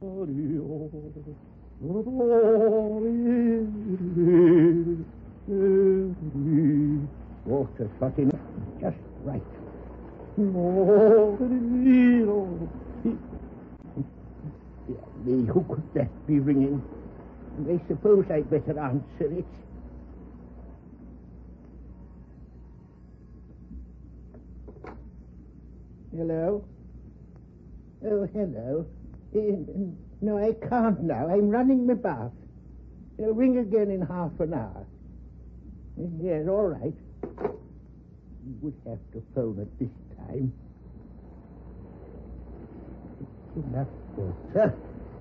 Water shot in just right. Me, who could that be ringing? I suppose I'd better answer it. Hello? Oh, hello. No, I can't now. I'm running my bath. I'll ring again in half an hour. Yes, all right. You would have to phone at this time. Enough, daughter.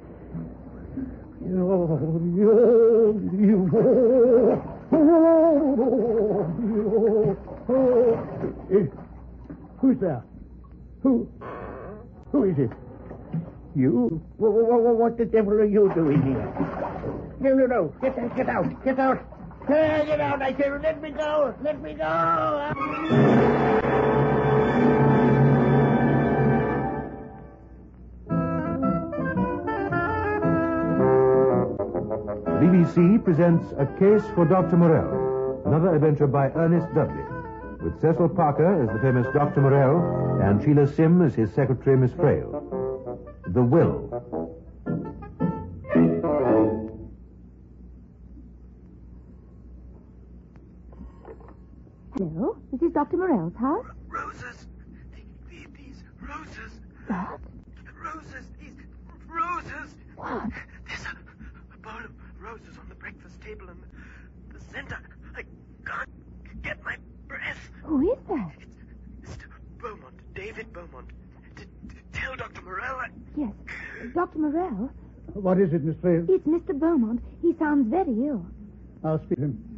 Who's there? Who is it? You? What the devil are you doing here? No. Get out. Get out. Get out, I say. Let me go. BBC presents A Case for Dr. Morell, another adventure by Ernest Dudley, with Cecil Parker as the famous Dr. Morell and Sheila Sim as his secretary, Miss Frail. The Will. Hello, this is Dr. Morell's house. Roses. These roses. What? Roses. These roses. What? There's a bowl of roses on the breakfast table in the center. I can't get my breath. Who is that? It's Mr. Beaumont, David Beaumont. Tell Dr. Morell Yes, Dr. Morell. What is it, Miss Frail? It's Mr. Beaumont. He sounds very ill. I'll speak to him.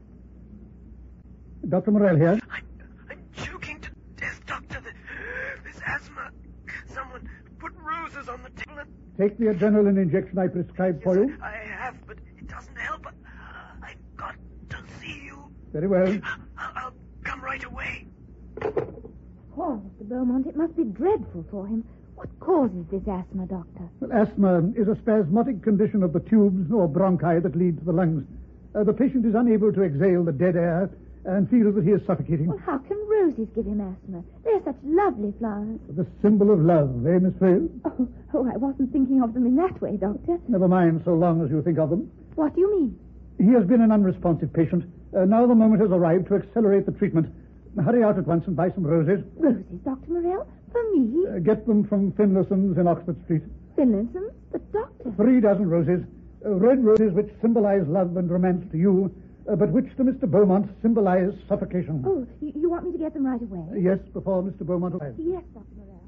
Dr. Morell here. I'm choking to death, Doctor. There's asthma. Someone put roses on the table and... Take the adrenaline injection I prescribed for you. I have, but it doesn't help. I've got to see you. Very well. I'll come right away. Poor Mr. Beaumont. It must be dreadful for him. What causes this asthma, Doctor? Well, asthma is a spasmodic condition of the tubes or bronchi that lead to the lungs. The patient is unable to exhale the dead air and feels that he is suffocating. Well, how can roses give him asthma? They're such lovely flowers. The symbol of love, eh, Miss Frail? Oh, I wasn't thinking of them in that way, Doctor. Never mind so long as you think of them. What do you mean? He has been an unresponsive patient. Now the moment has arrived to accelerate the treatment. Hurry out at once and buy some roses. Roses, Dr. Morell? For me? Get them from Finlayson's in Oxford Street. Finlayson's? But, Doctor... 3 dozen roses. Red roses which symbolize love and romance to you, but which to Mr. Beaumont symbolize suffocation. Oh, you want me to get them right away? Yes, before Mr. Beaumont arrives. Yes, Dr. Morell.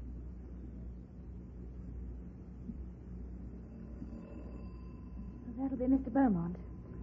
Well, that'll be Mr. Beaumont.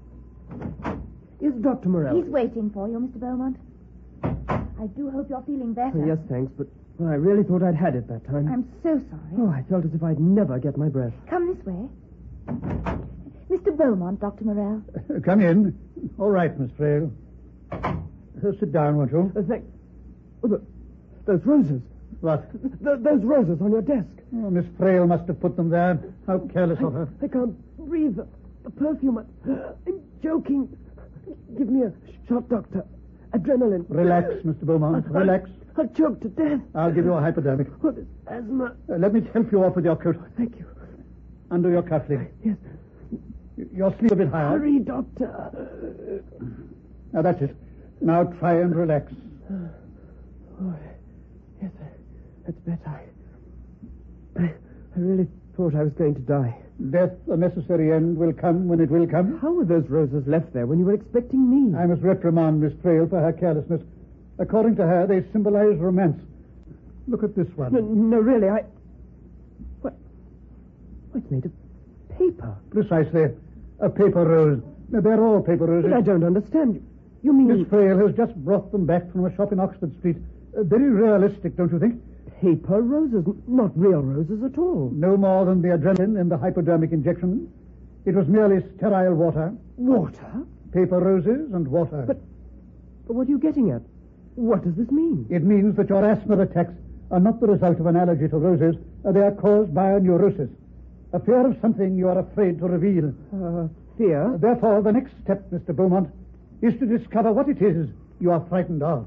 Is Dr. Morell? He's waiting for you, Mr. Beaumont. I do hope you're feeling better. Oh, yes, thanks, but I really thought I'd had it that time. I'm so sorry. Oh, I felt as if I'd never get my breath. Come this way. Mr. Beaumont, Dr. Morell. Come in. All right, Miss Frail. Sit down, won't you? Those roses. What? Those roses on your desk. Oh, Miss Frail must have put them there. How careless of her. I can't breathe. The perfume. I'm choking. Give me a shot, Doctor. Adrenaline. Relax, Mr. Beaumont. Relax. I'll choke to death. I'll give you a hypodermic. Oh, this asthma. Let me help you off with your coat. Thank you. Under your cufflink. Yes. Your sleeve a bit higher. Hurry, Doctor. Now, that's it. Now try and relax. Oh, yes, that's better. I really thought I was going to die. Death, a necessary end, will come when it will come. How were those roses left there when you were expecting me? I must reprimand Miss Frail for her carelessness. According to her, they symbolize romance. Look at this one. No, really, What? It's made of paper. Precisely. A paper rose. They're all paper roses. But I don't understand. You mean... Miss Frail has just brought them back from a shop in Oxford Street. Very realistic, don't you think? Paper roses, not real roses at all. No more than the adrenaline in the hypodermic injection. It was merely sterile water. Water? Paper roses and water. But what are you getting at? What does this mean? It means that your asthma attacks are not the result of an allergy to roses. They are caused by a neurosis. A fear of something you are afraid to reveal. Fear? Therefore, the next step, Mr. Beaumont, is to discover what it is you are frightened of.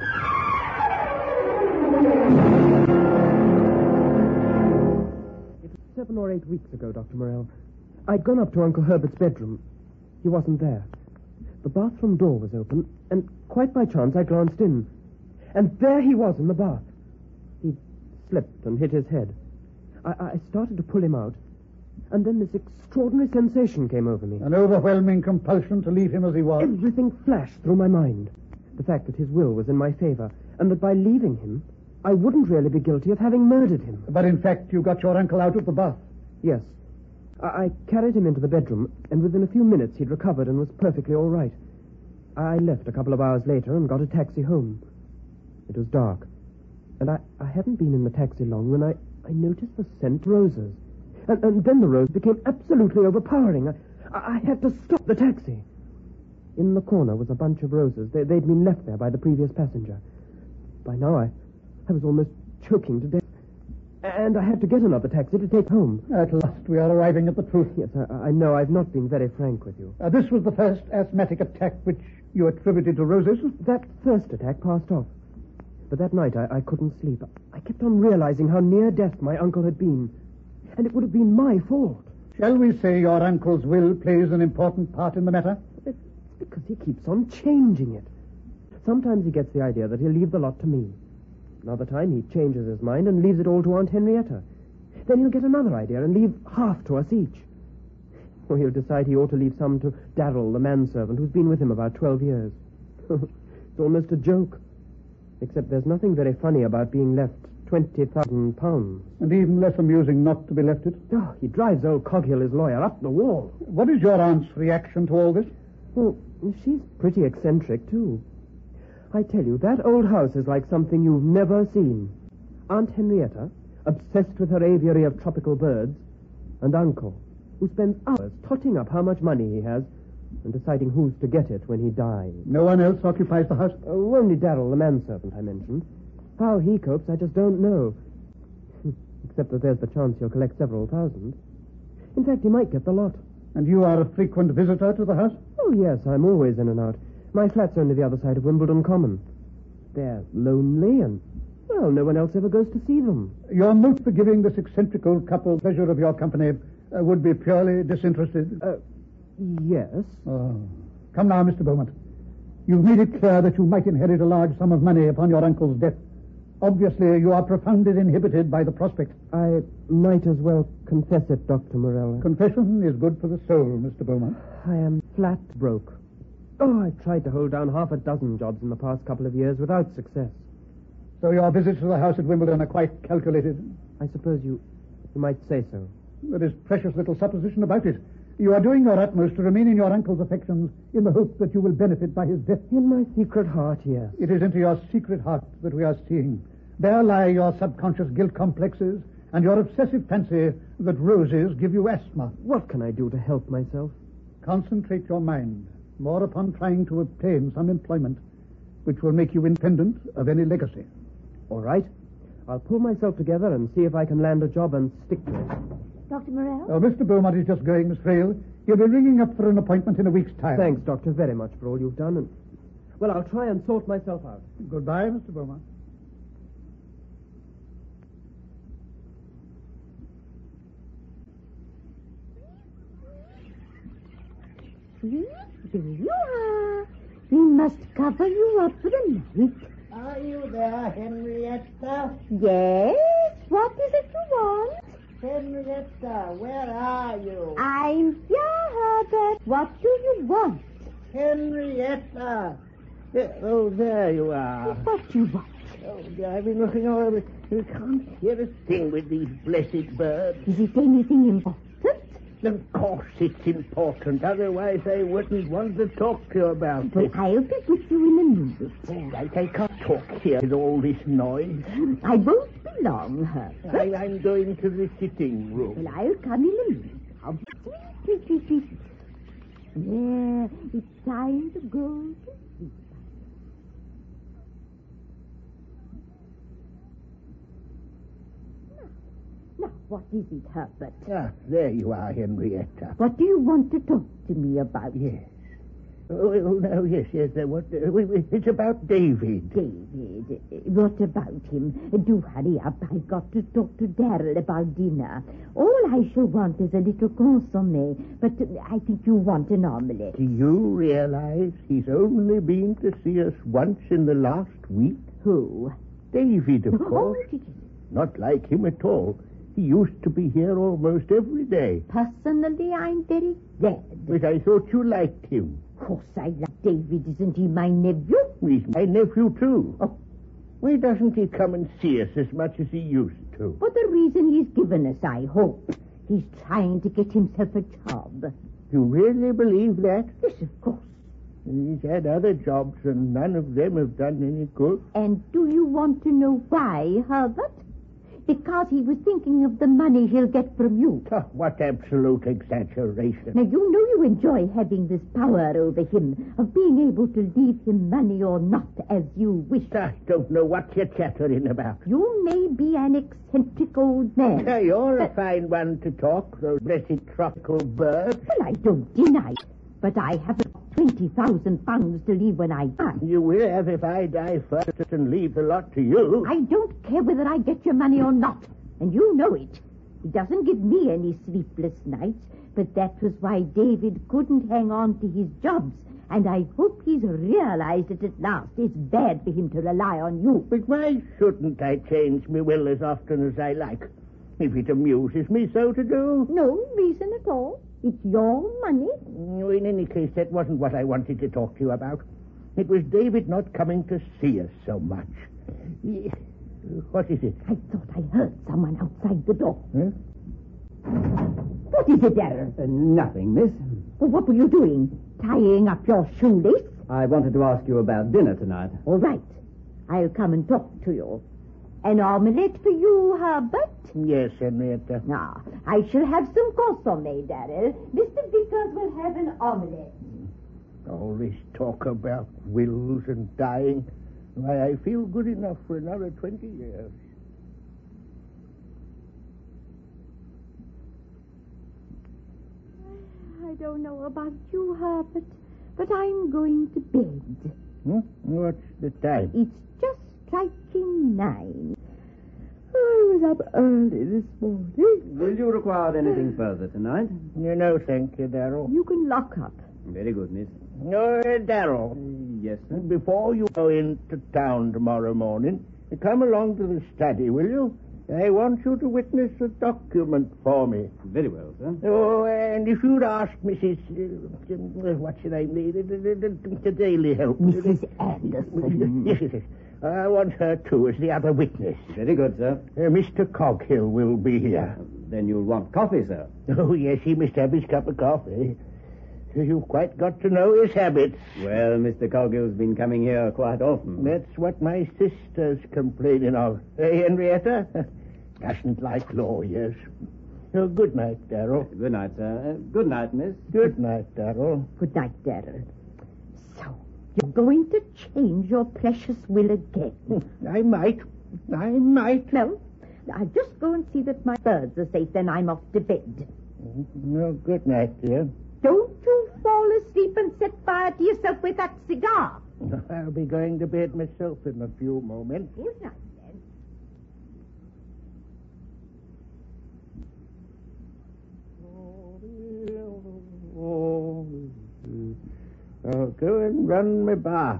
It was 7 or 8 weeks ago, Dr. Morell. I'd gone up to Uncle Herbert's bedroom. He wasn't there. The bathroom door was open, and quite by chance I glanced in. And there he was in the bath. He'd slipped and hit his head. I started to pull him out, and then this extraordinary sensation came over me. An overwhelming compulsion to leave him as he was. Everything flashed through my mind. The fact that his will was in my favor, and that by leaving him, I wouldn't really be guilty of having murdered him. But in fact, you got your uncle out of the bath. Yes. I carried him into the bedroom, and within a few minutes he'd recovered and was perfectly all right. I left a couple of hours later and got a taxi home. It was dark, and I hadn't been in the taxi long when I noticed the scent of roses. And then the rose became absolutely overpowering. I had to stop the taxi. In the corner was a bunch of roses. They'd been left there by the previous passenger. By now, I was almost choking to death. And I had to get another taxi to take home. At last, we are arriving at the truth. Yes, I know I've not been very frank with you. This was the first asthmatic attack which you attributed to roses? That first attack passed off. But that night, I couldn't sleep. I kept on realizing how near death my uncle had been. And it would have been my fault. Shall we say your uncle's will plays an important part in the matter? It's because he keeps on changing it. Sometimes he gets the idea that he'll leave the lot to me. Another time he changes his mind and leaves it all to Aunt Henrietta. Then he'll get another idea and leave half to us each. Or he'll decide he ought to leave some to Darrell, the manservant, who's been with him about 12 years. It's almost a joke. Except there's nothing very funny about being left £20,000. And even less amusing not to be left it. Oh, he drives old Coghill, his lawyer, up the wall. What is your aunt's reaction to all this? Well, she's pretty eccentric, too. I tell you, that old house is like something you've never seen. Aunt Henrietta, obsessed with her aviary of tropical birds, and Uncle, who spends hours totting up how much money he has and deciding who's to get it when he dies. No one else occupies the house? Only Darrell, the manservant I mentioned. How he copes, I just don't know. Except that there's the chance he'll collect several thousand. In fact, he might get the lot. And you are a frequent visitor to the house? Oh, yes, I'm always in and out. My flat's only the other side of Wimbledon Common. They're lonely and, well, no one else ever goes to see them. Your motive for giving this eccentrical couple pleasure of your company would be purely disinterested? Yes. Oh. Come now, Mr. Beaumont. You've made it clear that you might inherit a large sum of money upon your uncle's death. Obviously, you are profoundly inhibited by the prospect. I might as well confess it, Dr. Morell. Confession is good for the soul, Mr. Beaumont. I am flat broke. Oh, I've tried to hold down half a dozen jobs in the past couple of years without success. So your visits to the house at Wimbledon are quite calculated? I suppose you might say so. There is precious little supposition about it. You are doing your utmost to remain in your uncle's affections in the hope that you will benefit by his death. In my secret heart, yes. It is into your secret heart that we are seeing. There lie your subconscious guilt complexes and your obsessive fancy that roses give you asthma. What can I do to help myself? Concentrate your mind more upon trying to obtain some employment which will make you independent of any legacy. All right. I'll pull myself together and see if I can land a job and stick to it. Dr. Morell? Mr. Beaumont is just going, Miss Frail. He'll be ringing up for an appointment in a week's time. Thanks, Doctor, very much for all you've done. And, well, I'll try and sort myself out. Goodbye, Mr. Beaumont. There you are. We must cover you up for the night. Are you there, Henrietta? Yes? What is it you want? Henrietta, where are you? I'm here, Herbert. What do you want? Henrietta! Oh, there you are. What do you want? Oh, dear, I've been looking all over. You can't hear a thing with these blessed birds. Is it anything important? Of course it's important. Otherwise, I wouldn't want to talk to you about Well, it. I'll be with you in a minute. All right, I can't talk here with all this noise. I won't be long, Herbert. I'm going to the sitting room. Well, I'll come in a minute. Now, sweet. Yeah, it's time to go to sleep. Now, Now, what is it, Herbert? Ah, there you are, Henrietta. What do you want to talk to me about? Yes. Oh, no, yes. It's about David. David, what about him? Do hurry up. I've got to talk to Darrell about dinner. All I shall want is a little consommé, but I think you want an omelette. Do you realize he's only been to see us once in the last week? Who? David, of course. Oh, Not like him at all. He used to be here almost every day. personally, I'm very glad. But I thought you liked him. Of course I like David. Isn't he my nephew? He's my nephew, too. Oh. Why doesn't he come and see us as much as he used to? For the reason he's given us, I hope. He's trying to get himself a job. You really believe that? Yes, of course. He's had other jobs, and none of them have done any good. And do you want to know why, Herbert? Because he was thinking of the money he'll get from you. Oh, what absolute exaggeration. Now, you know you enjoy having this power over him, of being able to leave him money or not as you wish. I don't know what you're chattering about. You may be an eccentric old man. You're a fine one to talk, those blessed tropical birds. Well, I don't deny it, but I haven't got 20,000 pounds to leave when I die. You will have if I die first and leave the lot to you. I don't care whether I get your money or not, and you know it. It doesn't give me any sleepless nights, but that was why David couldn't hang on to his jobs, and I hope he's realized it at last. It's bad for him to rely on you. But why shouldn't I change my will as often as I like? If it amuses me so to do. No reason at all. It's your money. In any case, that wasn't what I wanted to talk to you about. It was David not coming to see us so much. What is it? I thought I heard someone outside the door. Huh? What is it, Darrell? Nothing, miss. Well, what were you doing? Tying up your shoelace? I wanted to ask you about dinner tonight. All right. I'll come and talk to you. An omelette for you, Herbert? Yes, Henrietta. Now, I shall have some consommé, Darrell. Mr. Vickers will have an omelette. All this talk about wills and dying. Why, I feel good enough for another 20 years. I don't know about you, Herbert, but I'm going to bed. What's the time? It's just striking 9. I was up early this morning. Will you require anything further tonight? No, thank you, Darrell. You can lock up. Very good, miss. No, Darrell. Yes, sir. Before you go into town tomorrow morning, come along to the study, will you? I want you to witness a document for me. Very well, sir. Oh, and if you'd ask Mrs. What's her name? The Daily Help. Mrs. Anderson. Yes. I want her, too, as the other witness. Very good, sir. Mr. Coghill will be here. Then you'll want coffee, sir. Oh, yes, he must have his cup of coffee. You've quite got to know his habits. Well, Mr. Coghill's been coming here quite often. That's what my sister's complaining of. Henrietta? Doesn't like lawyers. Oh, good night, Darrell. Good night, sir. Good night, miss. Good night, Darrell. Good night, Darrell. So, you're going to change your precious will again? I might. No, I'll just go and see that my birds are safe, then I'm off to bed. No, good night, dear. Don't you fall asleep and set fire to yourself with that cigar. I'll be going to bed myself in a few moments. Good night, then. I'll go and run my bath.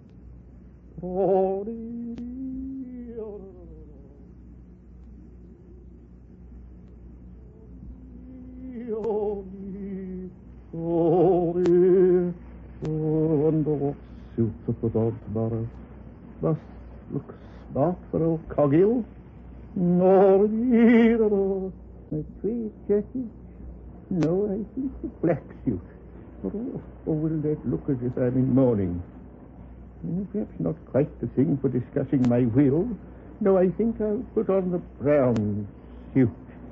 Wonder what suit to put on tomorrow. Must look smart for old Coghill. My tweed jacket. No, I think a black suit. Or will that look as if I'm in mourning? Perhaps not quite the thing for discussing my will. No, I think I'll put on the brown suit.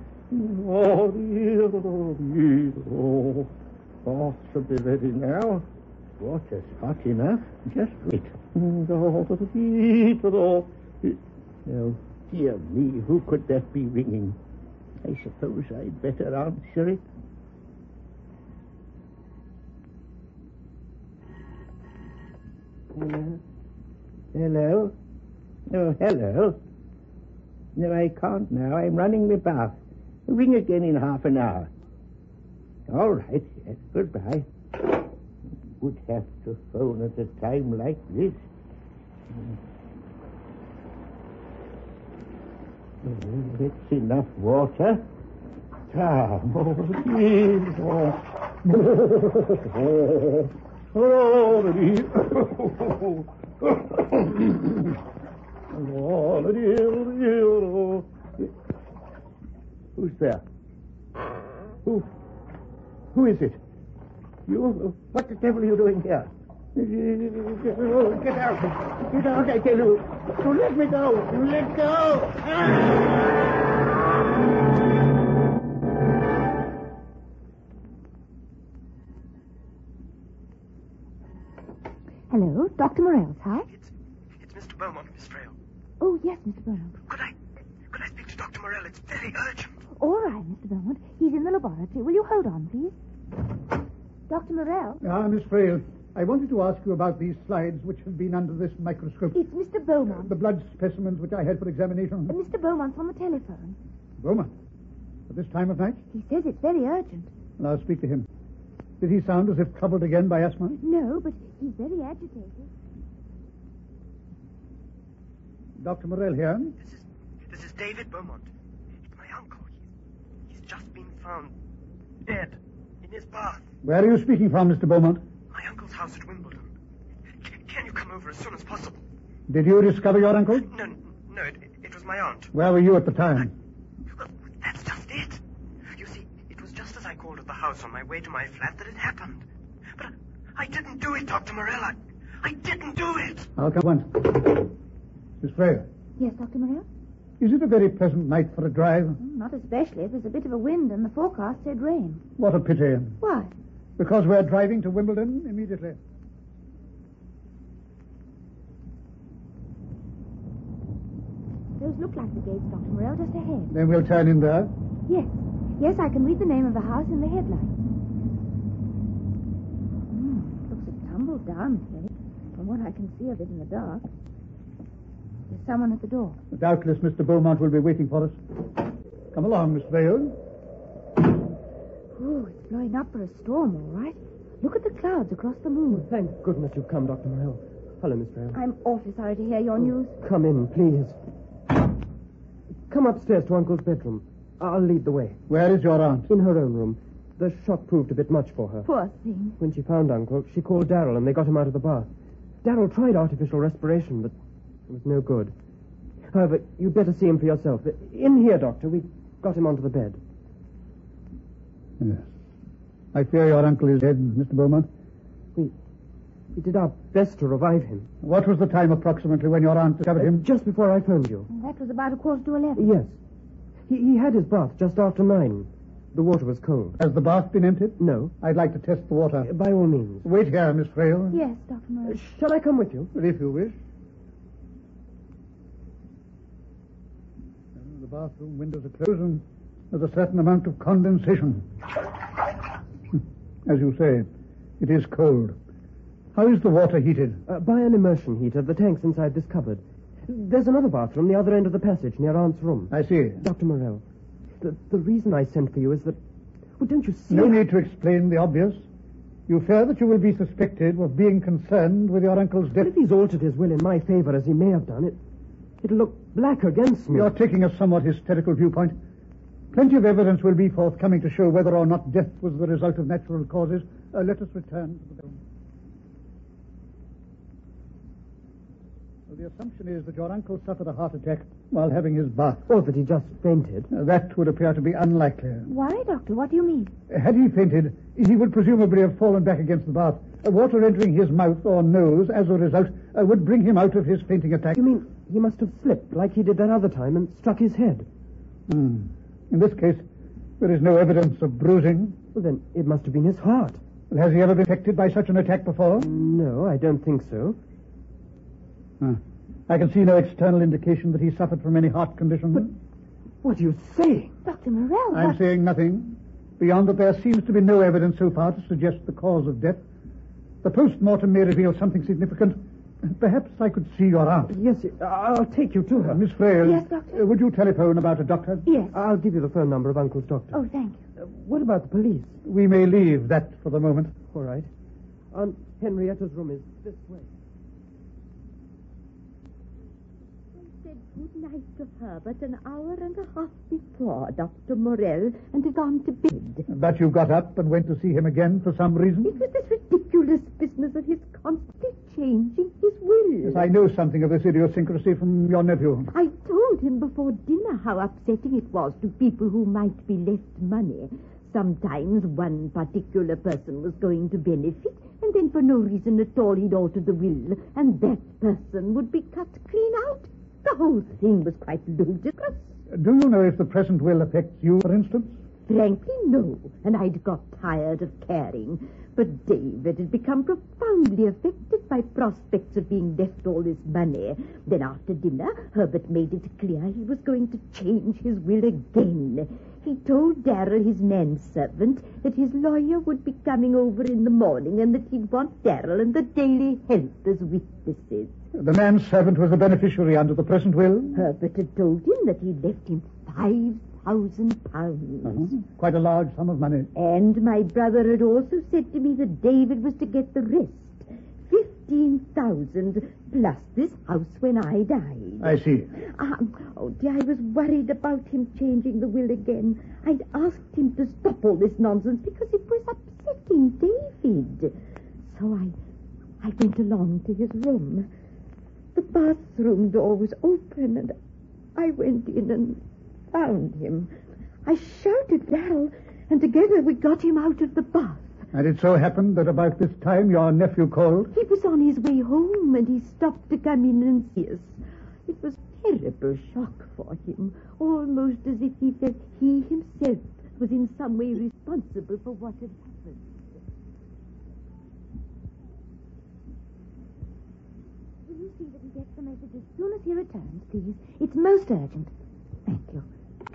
Bath should be ready now. Water's hot enough. Just wait. Oh, dear me, who could that be ringing? I suppose I'd better answer it. Hello? Oh, hello. No, I can't now. I'm running my bath. Ring again in half an hour. All right, yes, goodbye. Would have to phone at a time like this. That's enough water. Ah, Who's there? Who is it? You? What the devil are you doing here? Get out! Get out, I tell you! Don't let me go! Let go! Hello, Dr. Morell's house? It's Mr. Beaumont, Miss Frail. Oh, yes, Mr. Beaumont. Could I speak to Dr. Morell? It's very urgent. All right, Mr. Beaumont. He's in the laboratory. Will you hold on, please? Dr. Morell? Ah, Miss Frail, I wanted to ask you about these slides which have been under this microscope. It's Mr. Beaumont. The blood specimens which I had for examination. Mr. Beaumont's on the telephone. Beaumont? At this time of night? He says it's very urgent. Well, I'll speak to him. Did he sound as if troubled again by asthma? No, but he's very agitated. Dr. Morell here. This is David Beaumont. It's my uncle. He's just been found dead in his bath. Where are you speaking from, Mr. Beaumont? My uncle's house at Wimbledon. Can you come over as soon as possible? Did you discover your uncle? No, it was my aunt. Where were you at the time? Well, that's just it. You see, it was just as I called at the house on my way to my flat that it happened. But I didn't do it, Dr. Morell. I didn't do it. I'll come once. Miss Frail, Yes, Dr. Morell? is it a very pleasant night for a drive? Not especially. There's a bit of a wind and the forecast said rain. What a pity. Why? Because we're driving to Wimbledon immediately. Those look like the gates, Dr. Morell, just ahead. Then we'll turn in there. Yes. Yes, I can read the name of the house in the headlights. Looks a tumbled down place, from what I can see of it in the dark. There's someone at the door. Doubtless Mr. Beaumont will be waiting for us. Come along, Miss Vale. Oh, it's blowing up for a storm, all right. Look at the clouds across the moon. Thank goodness you've come, Dr. Morell. Hello, Miss Frail. I'm awfully sorry to hear your news. Come in, please. Come upstairs to Uncle's bedroom. I'll lead the way. Where is your aunt? In her own room. The shock proved a bit much for her. Poor thing. When she found Uncle, she called Darrell and they got him out of the bath. Darrell tried artificial respiration, but it was no good. However, you'd better see him for yourself. In here, Doctor. We got him onto the bed. Yes. I fear your uncle is dead, Mr. Beaumont. We did our best to revive him. What was the time approximately when your aunt discovered him? Just before I phoned you. That was about 11:15. Yes. He had his bath just after 9. The water was cold. Has the bath been emptied? No. I'd like to test the water. By all means. Wait here, Miss Frail. Yes, Dr. Morell. Shall I come with you? If you wish. The bathroom windows are closed and there's a certain amount of condensation. As you say, it is cold. How is the water heated? By an immersion heater. The tank's inside this cupboard. There's another bathroom, the other end of the passage, near Aunt's room. I see. Dr. Morell, the reason I sent for you is that... Well, don't you see... No need to explain the obvious. You fear that you will be suspected of being concerned with your uncle's But death. if he's altered his will in my favor, as he may have done, it'll look black against me. You're taking a somewhat hysterical viewpoint. Plenty of evidence will be forthcoming to show whether or not death was the result of natural causes. Let us return to the... The assumption is that your uncle suffered a heart attack while having his bath. Or that he just fainted. That would appear to be unlikely. Why, Doctor? What do you mean? Had he fainted, he would presumably have fallen back against the bath. Water entering his mouth or nose as a result would bring him out of his fainting attack. You mean he must have slipped like he did that other time and struck his head? In this case, there is no evidence of bruising. Well, then it must have been his heart. Has he ever been affected by such an attack before? No, I don't think so. I can see no external indication that he suffered from any heart condition. What are you saying? Dr. Morell, I'm saying nothing, beyond that there seems to be no evidence so far to suggest the cause of death. The post-mortem may reveal something significant. Perhaps I could see your aunt. Yes, I'll take you to her. Miss Frail. Yes, Doctor? Would you telephone about a doctor? Yes. I'll give you the phone number of Uncle's doctor. Oh, thank you. What about the police? We may leave that for the moment. All right. Aunt Henrietta's room is this way. I said good night to Herbert an hour and a half before, Dr. Morell, and had gone to bed. But you got up and went to see him again for some reason? It was this ridiculous business of his constantly changing his will. Yes, I know something of this idiosyncrasy from your nephew. I told him before dinner how upsetting it was to people who might be left money. Sometimes one particular person was going to benefit, and then for no reason at all he'd alter the will, and that person would be cut clean out. The whole thing was quite ludicrous. Do you know if the present will affects you, for instance? Frankly, no, and I'd got tired of caring. But David had become profoundly affected by prospects of being left all this money. Then after dinner, Herbert made it clear he was going to change his will again. He told Darrell, his manservant, that his lawyer would be coming over in the morning and that he'd want Darrell and the Daily Health as witnesses. The manservant was a beneficiary under the present will? Herbert had told him that he'd left him £5,000. Quite a large sum of money. And my brother had also said to me that David was to get the rest. 15,000 plus this house when I died. I see. Oh, dear, I was worried about him changing the will again. I'd asked him to stop all this nonsense because it was upsetting David. So I went along to his room. The bathroom door was open and I went in and found him. I shouted Darrell, and together we got him out of the bath. And it so happened that about this time your nephew called? He was on his way home, and he stopped to come in and see us. It was a terrible shock for him, almost as if he felt he himself was in some way responsible for what had happened. Will you see that he gets the message as soon as he returns, please? It's most urgent. Thank you.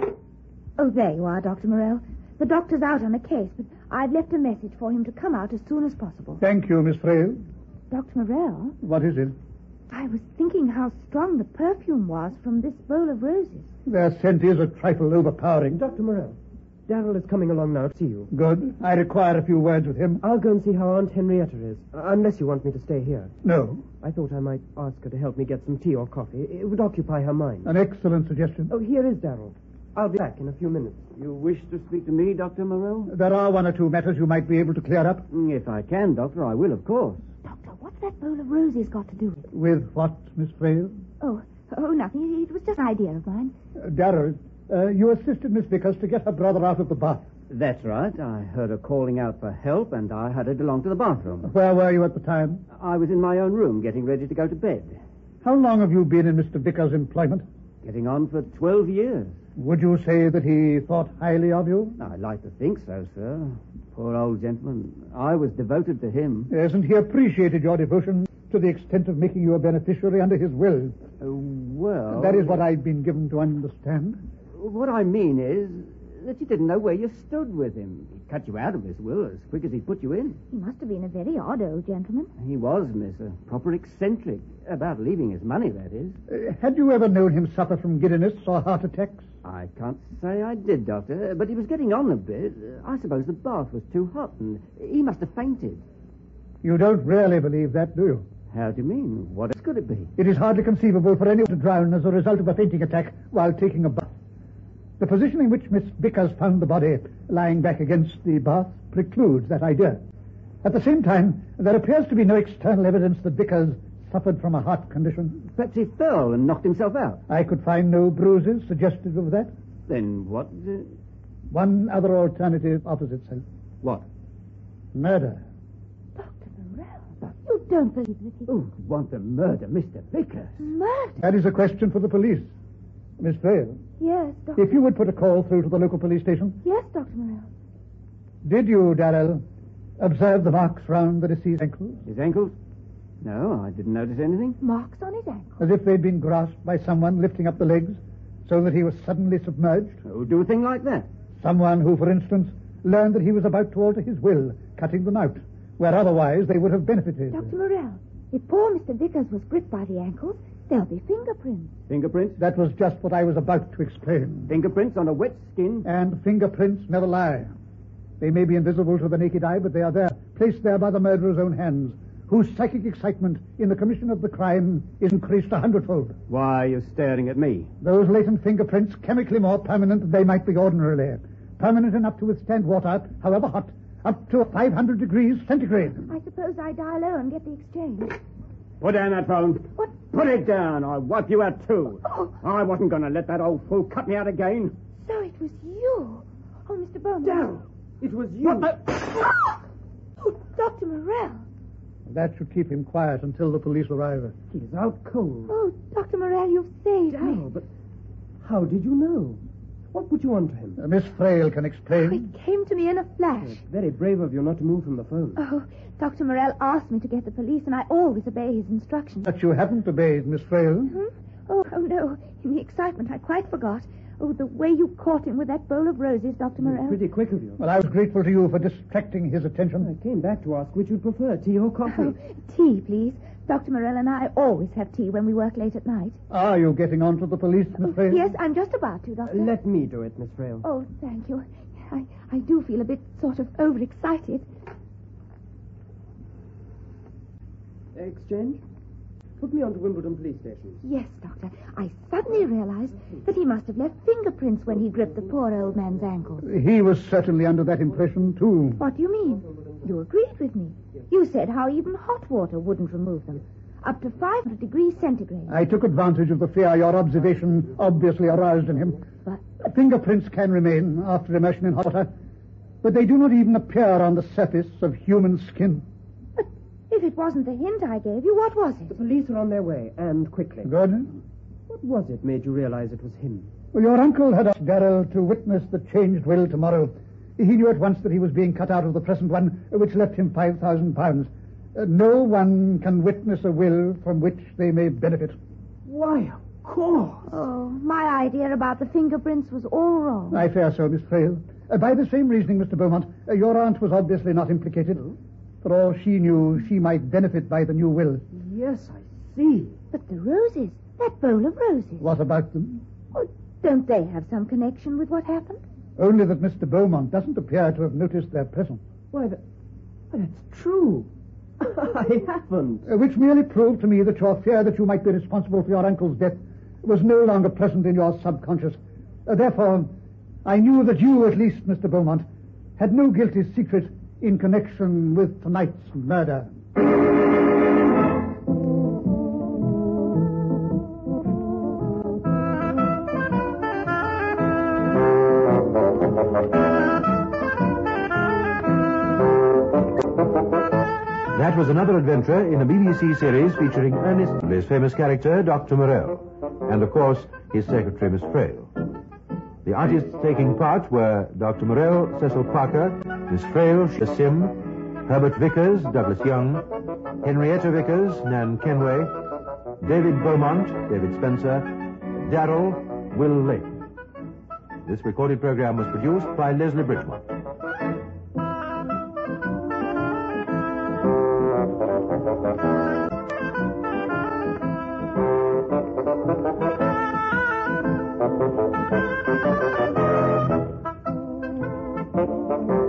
Oh, there you are, Dr. Morell. The doctor's out on a case, but I've left a message for him to come out as soon as possible. Thank you, Miss Frail. Dr. Morell, What is it? I was thinking how strong the perfume was from this bowl of roses. Their scent is a trifle overpowering. Dr. Morell, Darrell is coming along now to see you. Good. I require a few words with him. I'll go and see how Aunt Henrietta is, unless you want me to stay here. No. I thought I might ask her to help me get some tea or coffee. It would occupy her mind. An excellent suggestion. Oh, here is Darrell. I'll be back in a few minutes. You wish to speak to me, Dr. Morell? There are one or two matters you might be able to clear up. If I can, Doctor, I will, of course. Doctor, what's that bowl of roses got to do with it? With what, Miss Frail? Oh, nothing. It was just an idea of mine. Darrell, you assisted Miss Vickers to get her brother out of the bath. That's right. I heard her calling out for help, and I hurried along to the bathroom. Where were you at the time? I was in my own room, getting ready to go to bed. How long have you been in Mr. Vickers' employment? Getting on for 12 years. Would you say that he thought highly of you? I'd like to think so, sir. Poor old gentleman. I was devoted to him. Yes, and he appreciated your devotion to the extent of making you a beneficiary under his will. Well... That is what I've been given to understand. What I mean is that you didn't know where you stood with him. He cut you out of his will as quick as he put you in. He must have been a very odd old gentleman. He was, miss, a proper eccentric. About leaving his money, that is. Had you ever known him suffer from giddiness or heart attacks? I can't say I did, Doctor, but he was getting on a bit. I suppose the bath was too hot, and he must have fainted. You don't really believe that, do you? How do you mean? What else could it be? It is hardly conceivable for anyone to drown as a result of a fainting attack while taking a bath. The position in which Miss Vickers found the body, lying back against the bath, precludes that idea. At the same time, there appears to be no external evidence that Vickers suffered from a heart condition. Perhaps he fell and knocked himself out. I could find no bruises suggestive of that. Then what? One other alternative offers itself. What? Murder. Dr. Morell, you don't believe that he... Oh, want to murder Mr. Vickers? Murder? That is a question for the police. Miss Vale, Yes, Doctor. if you would put a call through to the local police station. Yes, Dr. Morell. Did you, Darrell, observe the marks round the deceased's ankles? His ankles? No, I didn't notice anything. Marks on his ankle. As if they'd been grasped by someone lifting up the legs, so that he was suddenly submerged. Who do a thing like that? Someone who, for instance, learned that he was about to alter his will, cutting them out, where otherwise they would have benefited. Dr. Morell, if poor Mr. Vickers was gripped by the ankles, there'll be fingerprints. Fingerprints? That was just what I was about to explain. Fingerprints on a wet skin? And fingerprints never lie. They may be invisible to the naked eye, but they are there, placed there by the murderer's own hands, whose psychic excitement in the commission of the crime is increased 100-fold. Why are you staring at me? Those latent fingerprints, chemically more permanent than they might be ordinarily. Permanent enough to withstand water, however hot, up to 500 degrees centigrade. I suppose I die low and get the exchange. Put down that phone. What? Put it down. I'll wipe you out, too. Oh. I wasn't going to let that old fool cut me out again. So it was you. Oh, Mr. Bowman. No, it was you. Oh, Dr. Morell. That should keep him quiet until the police arrive. He's out cold. Oh, Dr. Morell, you've saved me. No, but how did you know? What put you on to him? Miss Frail can Oh, explain. it came to me in a flash. It's very brave of you not to move from the phone. Oh, Dr. Morell asked me to get the police, and I always obey his instructions. But you haven't obeyed, Miss Frail. Hmm? Oh, no. In the excitement, I quite forgot. Oh, the way you caught him with that bowl of roses, Dr. Morell. Pretty quick of you. Well, I was grateful to you for distracting his attention. I came back to ask which you'd prefer, tea or coffee. Oh, tea, please. Dr. Morell and I always have tea when we work late at night. Are you getting on to the police, Miss Frail? Yes, I'm just about to, Doctor. Let me do it, Miss Frail. Oh, thank you. I do feel a bit sort of overexcited. Exchange? Put me on to Wimbledon Police Station. Yes, Doctor. I suddenly realized that he must have left fingerprints when he gripped the poor old man's ankles. He was certainly under that impression, too. What do you mean? You agreed with me. You said how even hot water wouldn't remove them. Up to 500 degrees centigrade. I took advantage of the fear your observation obviously aroused in him. But Fingerprints can remain after immersion in hot water, but they do not even appear on the surface of human skin. if it wasn't the hint I gave you, what was The it? police are on their way, and quickly. Good. What was it made you realize it was him? Well, your uncle had asked Darrell to witness the changed will tomorrow. He knew at once that he was being cut out of the present one, which left him £5,000. No one can witness a will from which they may benefit. Why, of course. Oh, my idea about the fingerprints was all wrong. I fear so, Miss Frail. By the same reasoning, Mr. Beaumont, your aunt was obviously not implicated. For all she knew, she might benefit by the new will. Yes, I see. But the roses, that bowl of roses. What about them? Oh, don't they have some connection with what happened? Only that Mr. Beaumont doesn't appear to have noticed their presence. Why, that's true. I haven't. Which merely proved to me that your fear that you might be responsible for your uncle's death was no longer present in your subconscious. Therefore, I knew that you, at least, Mr. Beaumont, had no guilty secret in connection with tonight's murder. That was another adventure in a BBC series featuring Ernest Dudley's famous character, Dr. Morell, and, of course, his secretary, Miss Frail. The artists taking part were Dr. Morell, Cecil Parker, Miss Frail, Sheila Sim, Herbert Vickers, Douglas Young, Henrietta Vickers, Nan Kenway, David Beaumont, David Spencer, Darrell, Will Lake. This recorded program was produced by Leslie Bridgemont. Thank you.